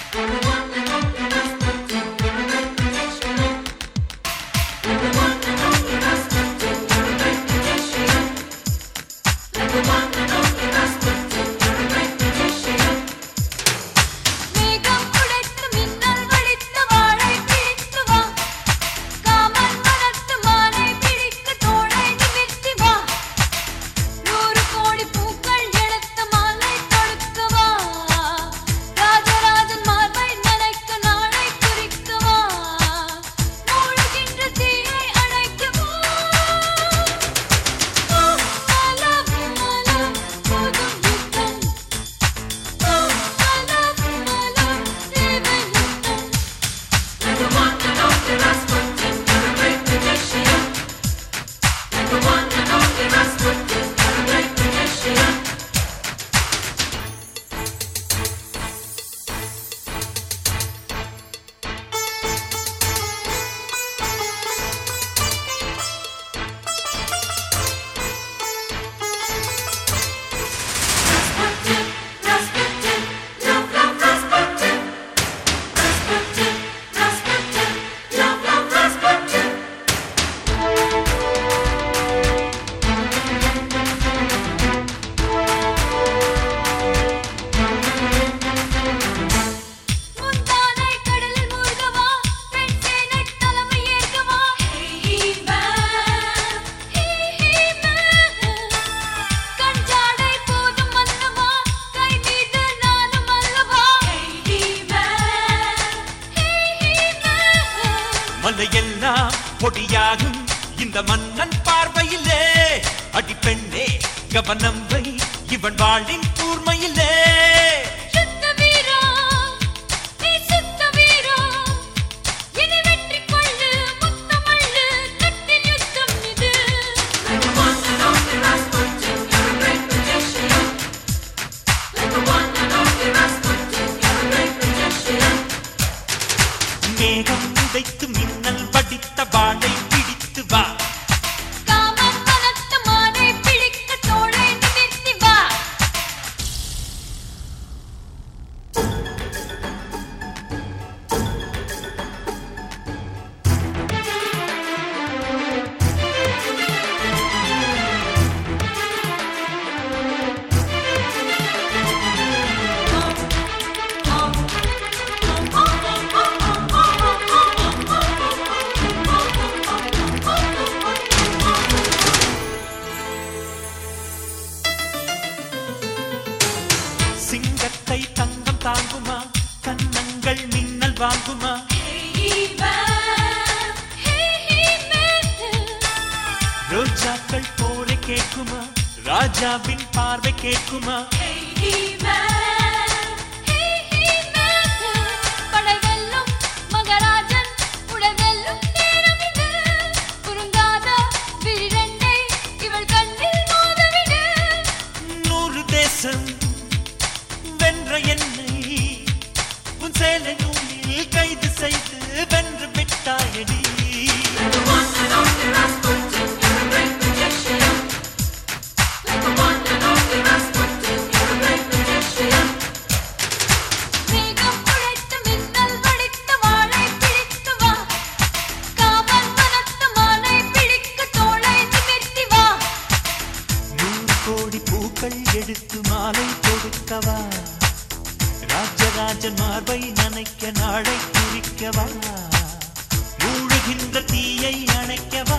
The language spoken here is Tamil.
மலையெல்லாம் பொடியாகும் இந்த மன்னன் பார்வையிலே அடிப்பெண்ணே கவனம் வை இவன் வாழின் கூர்மையிலே மேகம் உடைத்து மின்னல் படித்த வாளை பிடித்து வா காமம் வளர்த்த மானை பிடிக்க தோளை நிமிர்த்தி வா சிங்கத்தை தங்கம் தாங்குமா கன்னங்கள் மின்னல் வாங்குமா ரோஜாக்கள் போரை கேட்குமா ராஜாவின் பார்வை கேட்குமா படைவெல்லும் மகராஜன் உடவெல்லும் நேரம் இது குறுங்காத விரிரண்டை இவள் கண்ணில் மோதவிடு 100 தேசம் வென்ற என்னை உன் சேலை நூலில் கைது செய்து வென்று விட்டாயடி மேகம் உடைத்து மின்னல் வடித்த வாளை பிடித்து வா காமம் வளர்த்த மானை பிடிக்க தோளை நிமிர்த்தி வா 100 கோடி பூக்கள் எடுத்து மாலை கொடுக்கவா ராஜராஜன் மார்பை நனைக்க நாளை குறிக்கவா மூழ்கின்ற தீயை அணைக்கவா